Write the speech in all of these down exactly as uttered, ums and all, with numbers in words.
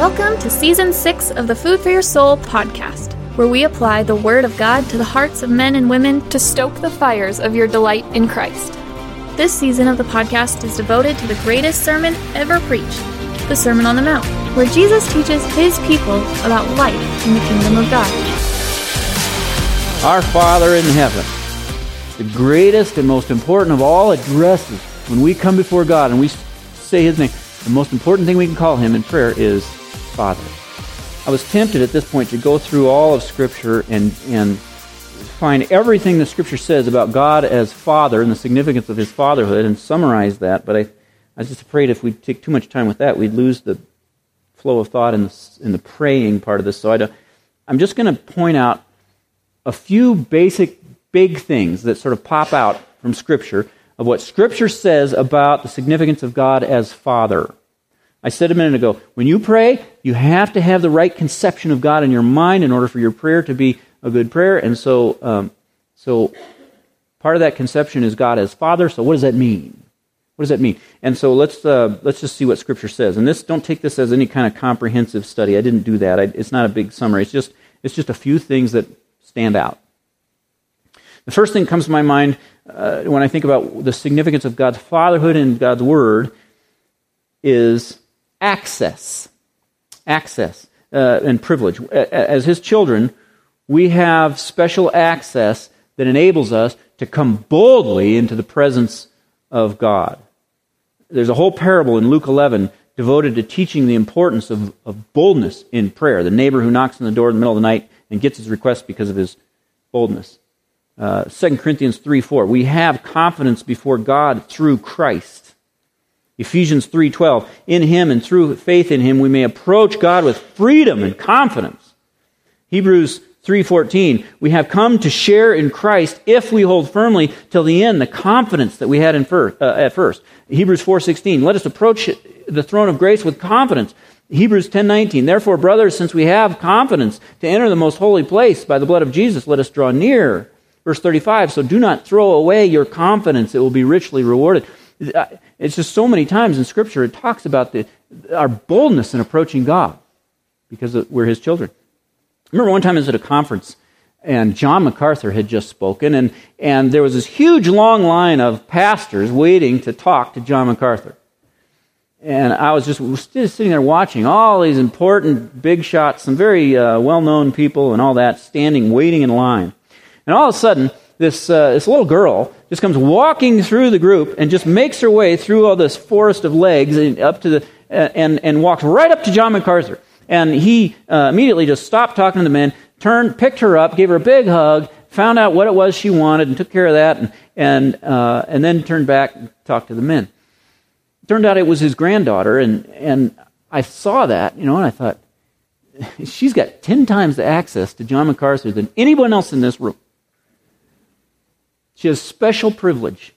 Welcome to Season six of the Food for Your Soul podcast, where we apply the Word of God to the hearts of men and women to stoke the fires of your delight in Christ. This season of the podcast is devoted to the greatest sermon ever preached, the Sermon on the Mount, where Jesus teaches His people about life in the kingdom of God. Our Father in heaven, the greatest and most important of all addresses when we come before God and we say His name, the most important thing we can call Him in prayer is Father. I was tempted at this point to go through all of Scripture and, and find everything the Scripture says about God as Father and the significance of His fatherhood and summarize that, but I, I was just afraid if we take too much time with that, we'd lose the flow of thought in the, in the praying part of this. So I don't, I'm just going to point out a few basic, big things that sort of pop out from Scripture of what Scripture says about the significance of God as Father. I said a minute ago, when you pray, you have to have the right conception of God in your mind in order for your prayer to be a good prayer. And so, um, so part of that conception is God as Father. So what does that mean? What does that mean? And so let's uh, let's just see what Scripture says. And this, don't take this as any kind of comprehensive study. I didn't do that. I, it's not a big summary. It's just it's just a few things that stand out. The first thing that comes to my mind uh, when I think about the significance of God's fatherhood and God's Word is access. Access uh, and privilege. As His children, we have special access that enables us to come boldly into the presence of God. There's a whole parable in Luke eleven devoted to teaching the importance of, of boldness in prayer. The neighbor who knocks on the door in the middle of the night and gets his request because of his boldness. Uh, Second Corinthians three four, we have confidence before God through Christ. Ephesians three twelve, in Him and through faith in Him we may approach God with freedom and confidence. Hebrews three fourteen, we have come to share in Christ if we hold firmly till the end the confidence that we had in first, uh, at first. Hebrews four sixteen, let us approach the throne of grace with confidence. Hebrews ten nineteen, therefore, brothers, since we have confidence to enter the most holy place by the blood of Jesus, let us draw near. Verse thirty-five, so do not throw away your confidence, it will be richly rewarded. It's just so many times in Scripture it talks about the, our boldness in approaching God because we're His children. I remember one time I was at a conference and John MacArthur had just spoken and, and there was this huge long line of pastors waiting to talk to John MacArthur. And I was just sitting there watching all these important big shots, some very uh, well-known people and all that, standing, waiting in line. And all of a sudden, this uh, this little girl just comes walking through the group and just makes her way through all this forest of legs and up to the uh, and and walks right up to John MacArthur. And he uh, immediately just stopped talking to the men, turned, picked her up, gave her a big hug, found out what it was she wanted, and took care of that, and and uh, and then turned back and talked to the men. It turned out it was his granddaughter, and and I saw that, you know, and I thought, she's got ten times the access to John MacArthur than anyone else in this room. She has special privilege.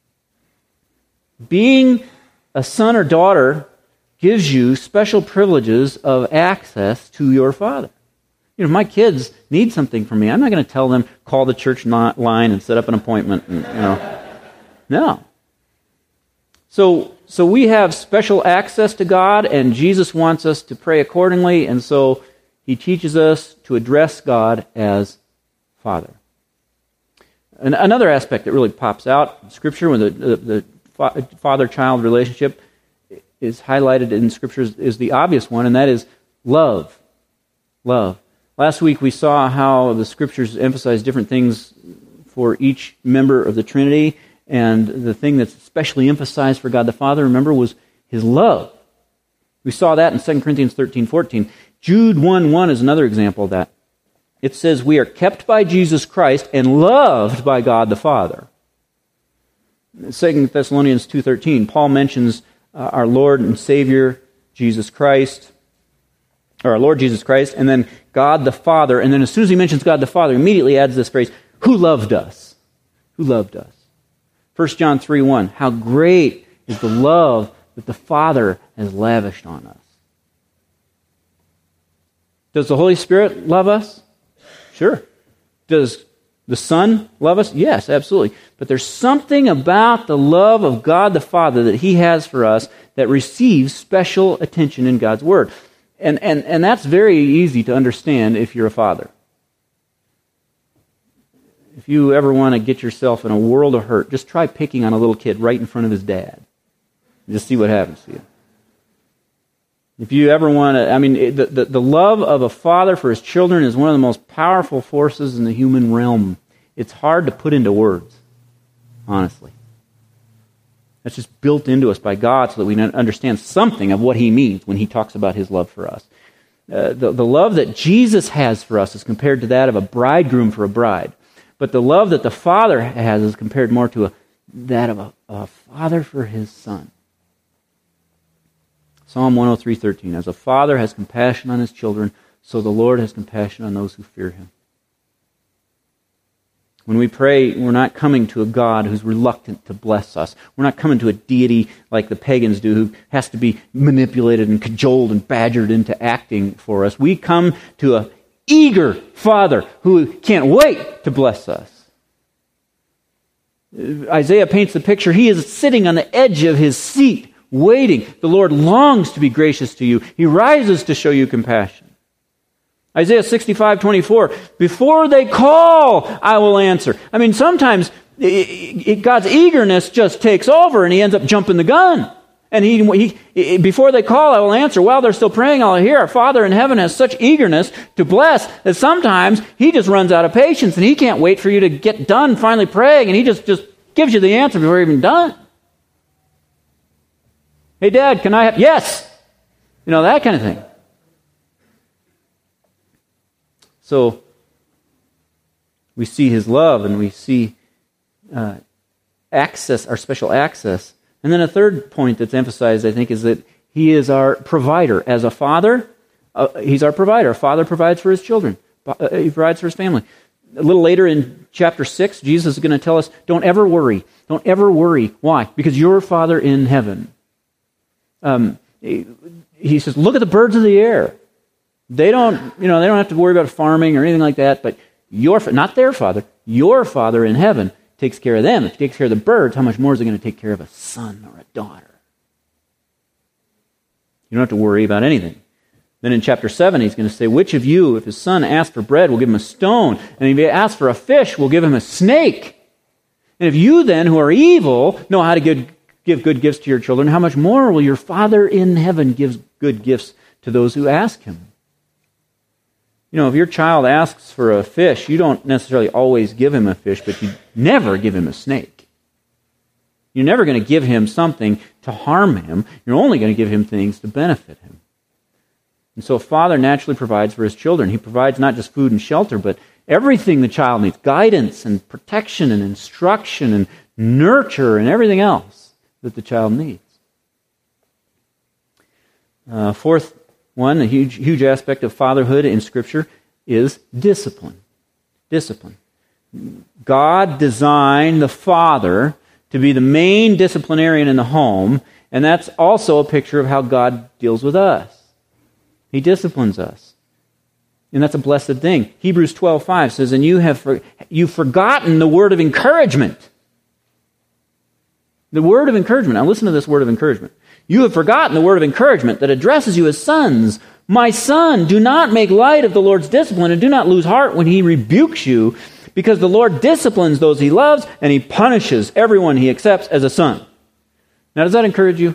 Being a son or daughter gives you special privileges of access to your Father. You know, if my kids need something from me, I'm not going to tell them, call the church line and set up an appointment. And, you know, no. So, so we have special access to God, and Jesus wants us to pray accordingly, and so He teaches us to address God as Father. And another aspect that really pops out in Scripture when the, the, the father-child relationship is highlighted in Scripture is the obvious one, and that is love. Love. Last week we saw how the Scriptures emphasize different things for each member of the Trinity, and the thing that's especially emphasized for God the Father, remember, was His love. We saw that in Second Corinthians thirteen fourteen. Jude one one is another example of that. It says, we are kept by Jesus Christ and loved by God the Father. Second Thessalonians two thirteen, Paul mentions uh, our Lord and Savior, Jesus Christ, or our Lord Jesus Christ, and then God the Father, and then as soon as he mentions God the Father, immediately adds this phrase, who loved us? Who loved us? First John three one, how great is the love that the Father has lavished on us. Does the Holy Spirit love us? Sure. Does the Son love us? Yes, absolutely. But there's something about the love of God the Father that He has for us that receives special attention in God's Word. And, and, and that's very easy to understand if you're a father. If you ever want to get yourself in a world of hurt, just try picking on a little kid right in front of his dad. Just see what happens to you. If you ever want to, I mean, the, the, the love of a father for his children is one of the most powerful forces in the human realm. It's hard to put into words, honestly. That's just built into us by God so that we understand something of what He means when He talks about His love for us. Uh, the, the love that Jesus has for us is compared to that of a bridegroom for a bride. But the love that the Father has is compared more to a, that of a, a father for his son. Psalm one oh three thirteen, as a father has compassion on his children, so the Lord has compassion on those who fear Him. When we pray, we're not coming to a God who's reluctant to bless us. We're not coming to a deity like the pagans do who has to be manipulated and cajoled and badgered into acting for us. We come to an eager Father who can't wait to bless us. Isaiah paints the picture. He is sitting on the edge of his seat, waiting. The Lord longs to be gracious to you. He rises to show you compassion. Isaiah sixty-five twenty-four, before they call, I will answer. I mean, sometimes it, it, God's eagerness just takes over and He ends up jumping the gun. And he, he, before they call, I will answer. While they're still praying, I'll hear. Our Father in heaven has such eagerness to bless that sometimes He just runs out of patience and He can't wait for you to get done finally praying, and He just, just gives you the answer before you're even done. Hey, Dad, can I have... Yes! You know, that kind of thing. So, we see His love and we see uh, access, our special access. And then a third point that's emphasized, I think, is that He is our provider. As a father, uh, He's our provider. A father provides for his children. Uh, he provides for his family. A little later in chapter six, Jesus is going to tell us, don't ever worry. Don't ever worry. Why? Because your Father in heaven. Um, he, he says, look at the birds of the air. They don't, you know, they don't have to worry about farming or anything like that, but your, not their Father, your Father in heaven takes care of them. If He takes care of the birds, how much more is He going to take care of a son or a daughter? You don't have to worry about anything. Then in chapter seven, He's going to say, which of you, if his son asks for bread, will give him a stone? And if he asks for a fish, will give him a snake? And if you then, who are evil, know how to give, give good gifts to your children, how much more will your Father in heaven give good gifts to those who ask Him? You know, if your child asks for a fish, you don't necessarily always give him a fish, but you never give him a snake. You're never going to give him something to harm him. You're only going to give him things to benefit him. And so a father naturally provides for his children. He provides not just food and shelter, but everything the child needs. Guidance and protection and instruction and nurture and everything else that the child needs. Uh, fourth one, a huge, huge aspect of fatherhood in Scripture is discipline. Discipline. God designed the father to be the main disciplinarian in the home, and that's also a picture of how God deals with us. He disciplines us. And that's a blessed thing. Hebrews twelve five says, and you have for, you've forgotten the word of encouragement. The word of encouragement. Now listen to this word of encouragement. You have forgotten the word of encouragement that addresses you as sons. My son, do not make light of the Lord's discipline and do not lose heart when He rebukes you, because the Lord disciplines those He loves and He punishes everyone He accepts as a son. Now, does that encourage you?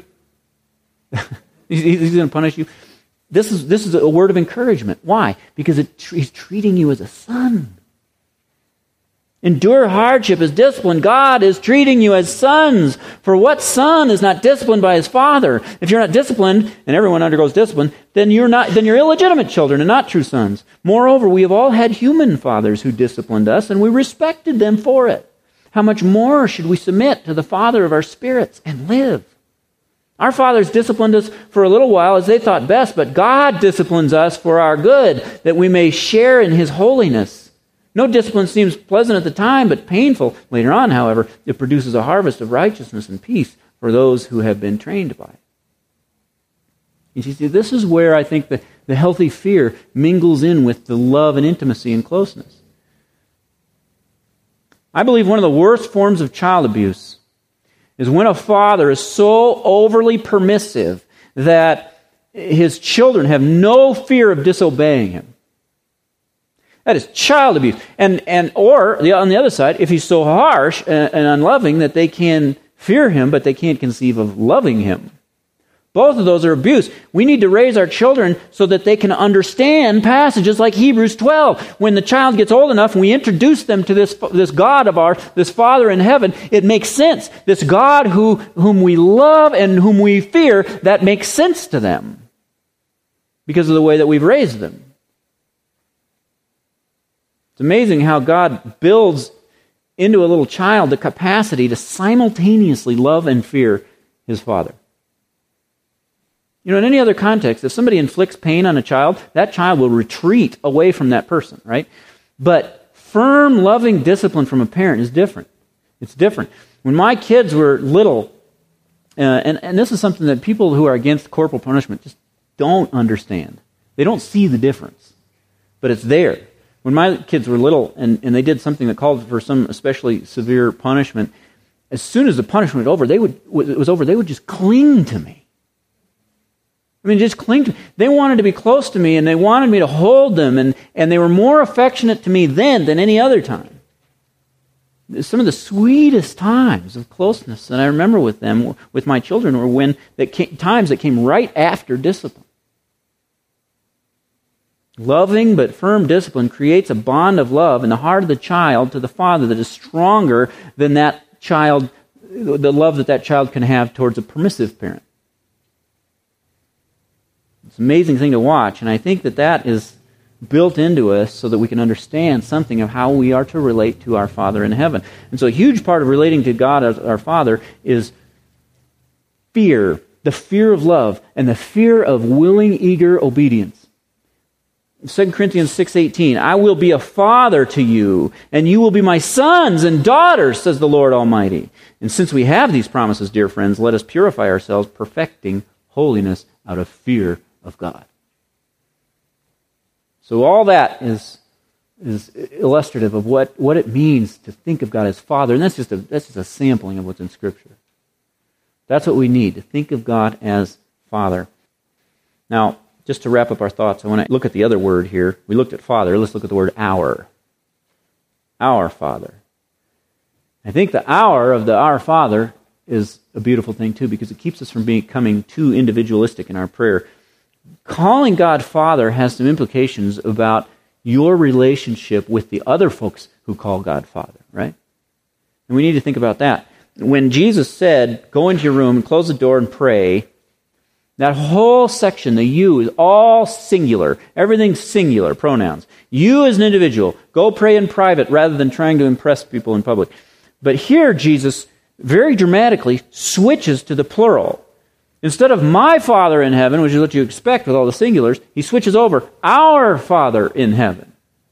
He's going to punish you? This is, this is a word of encouragement. Why? Because it, He's treating you as a son. Endure hardship as discipline. God is treating you as sons. For what son is not disciplined by his father? If you're not disciplined, and everyone undergoes discipline, then you're not. Then you're illegitimate children and not true sons. Moreover, we have all had human fathers who disciplined us, and we respected them for it. How much more should we submit to the Father of our spirits and live? Our fathers disciplined us for a little while as they thought best, but God disciplines us for our good, that we may share in His holiness. No discipline seems pleasant at the time, but painful. Later on, however, it produces a harvest of righteousness and peace for those who have been trained by it. You see, this is where I think the, the healthy fear mingles in with the love and intimacy and closeness. I believe one of the worst forms of child abuse is when a father is so overly permissive that his children have no fear of disobeying him. That is child abuse. And and or the, on the other side, if he's so harsh and, and unloving that they can fear him, but they can't conceive of loving him. Both of those are abuse. We need to raise our children so that they can understand passages like Hebrews twelve. When the child gets old enough and we introduce them to this, this God of ours, this Father in heaven, it makes sense. This God who, whom we love and whom we fear, that makes sense to them because of the way that we've raised them. It's amazing how God builds into a little child the capacity to simultaneously love and fear his Father. You know, in any other context, if somebody inflicts pain on a child, that child will retreat away from that person, right? But firm, loving discipline from a parent is different. It's different. When my kids were little, uh, and, and this is something that people who are against corporal punishment just don't understand. They don't see the difference, but it's there. When my kids were little and, and they did something that called for some especially severe punishment, as soon as the punishment was over, they would it was over, they would just cling to me. I mean, just cling to me. They wanted to be close to me, and they wanted me to hold them, and, and they were more affectionate to me then than any other time. Some of the sweetest times of closeness that I remember with them, with my children, were when that came, times that came right after discipline. Loving but firm discipline creates a bond of love in the heart of the child to the father that is stronger than that child, the love that that child can have towards a permissive parent. It's an amazing thing to watch, and I think that that is built into us so that we can understand something of how we are to relate to our Father in heaven. And so a huge part of relating to God as our Father is fear, the fear of love, and the fear of willing, eager obedience. Second Corinthians six eighteen, I will be a father to you, and you will be my sons and daughters, says the Lord Almighty. And since we have these promises, dear friends, let us purify ourselves, perfecting holiness out of fear of God. So all that is, is illustrative of what, what it means to think of God as Father, and that's just a that's just a sampling of what's in Scripture. That's what we need, to think of God as Father. Now, just to wrap up our thoughts, I want to look at the other word here. We looked at Father. Let's look at the word our. Our Father. I think the our of the Our Father is a beautiful thing too, because it keeps us from becoming too individualistic in our prayer. Calling God Father has some implications about your relationship with the other folks who call God Father, right? And we need to think about that. When Jesus said, go into your room and close the door and pray, that whole section, the you, is all singular. Everything's singular, pronouns. You as an individual, go pray in private rather than trying to impress people in public. But here Jesus very dramatically switches to the plural. Instead of my Father in heaven, which is what you expect with all the singulars, he switches over, our Father in heaven.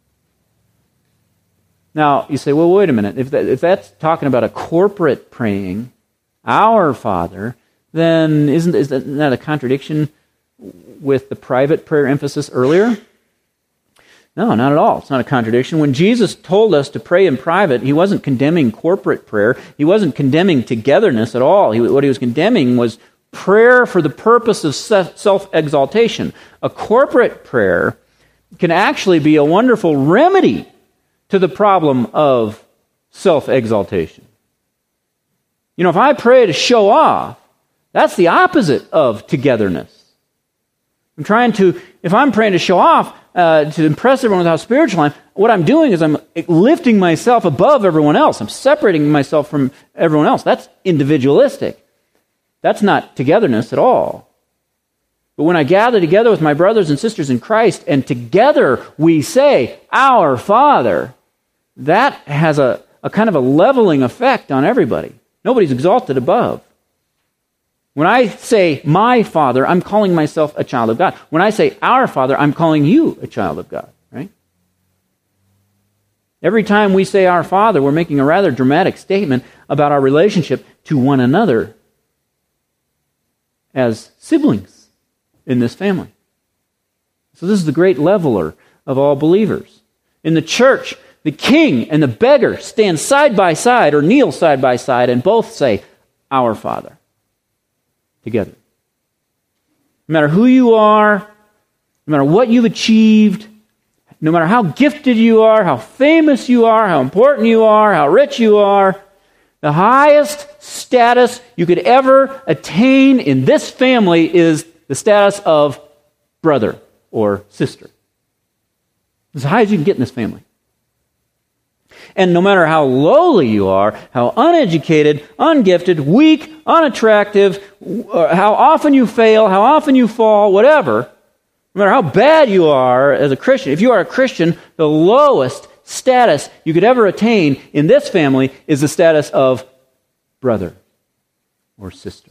Now, you say, well, wait a minute. If, that, if that's talking about a corporate praying, our Father, then isn't, isn't that a contradiction with the private prayer emphasis earlier? No, not at all. It's not a contradiction. When Jesus told us to pray in private, he wasn't condemning corporate prayer. He wasn't condemning togetherness at all. He, what he was condemning was prayer for the purpose of self-exaltation. A corporate prayer can actually be a wonderful remedy to the problem of self-exaltation. You know, if I pray to show off, that's the opposite of togetherness. I'm trying to, if I'm praying to show off, uh, to impress everyone with how spiritual I am, what I'm doing is I'm lifting myself above everyone else. I'm separating myself from everyone else. That's individualistic. That's not togetherness at all. But when I gather together with my brothers and sisters in Christ, and together we say, our Father, that has a, a kind of a leveling effect on everybody. Nobody's exalted above. When I say my Father, I'm calling myself a child of God. When I say our Father, I'm calling you a child of God, right? Every time we say our Father, we're making a rather dramatic statement about our relationship to one another as siblings in this family. So this is the great leveler of all believers. In the church, the king and the beggar stand side by side or kneel side by side and both say, our Father, together. No matter who you are, no matter what you've achieved, no matter how gifted you are, how famous you are, how important you are, how rich you are, the highest status you could ever attain in this family is the status of brother or sister. It's as high as you can get in this family. And no matter how lowly you are, how uneducated, ungifted, weak, unattractive, how often you fail, how often you fall, whatever, no matter how bad you are as a Christian, if you are a Christian, the lowest status you could ever attain in this family is the status of brother or sister.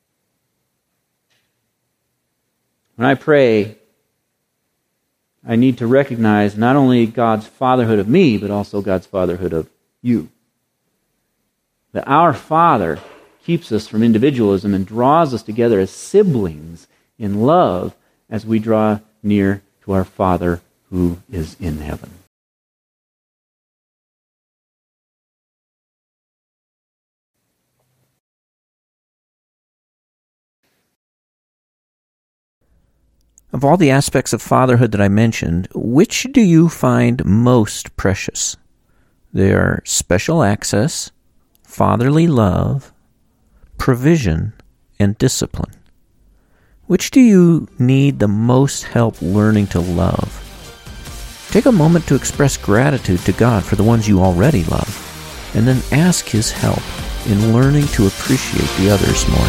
When I pray, I need to recognize not only God's fatherhood of me, but also God's fatherhood of you. That our Father keeps us from individualism and draws us together as siblings in love as we draw near to our Father who is in heaven. Of all the aspects of fatherhood that I mentioned, which do you find most precious? They are special access, fatherly love, provision, and discipline. Which do you need the most help learning to love? Take a moment to express gratitude to God for the ones you already love, and then ask His help in learning to appreciate the others more.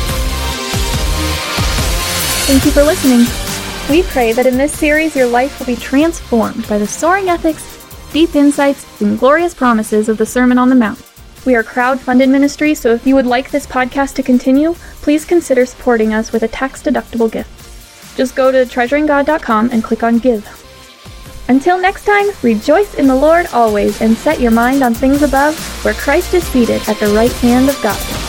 Thank you for listening. We pray that in this series your life will be transformed by the soaring ethics, deep insights, and glorious promises of the Sermon on the Mount. We are crowd-funded ministry, so if you would like this podcast to continue, please consider supporting us with a tax-deductible gift. Just go to treasuring god dot com and click on Give. Until next time, rejoice in the Lord always and set your mind on things above, where Christ is seated at the right hand of God.